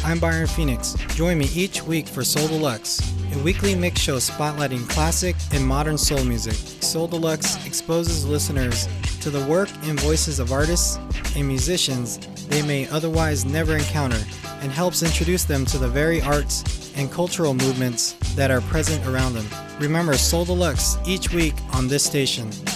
I'm Byron Phoenix. Join me each week for Soul Deluxe, a weekly mix show spotlighting classic and modern soul music. Soul Deluxe exposes listeners to the work and voices of artists and musicians they may otherwise never encounter, and helps introduce them to the very arts and cultural movements that are present around them. Remember Soul Deluxe each week on this station.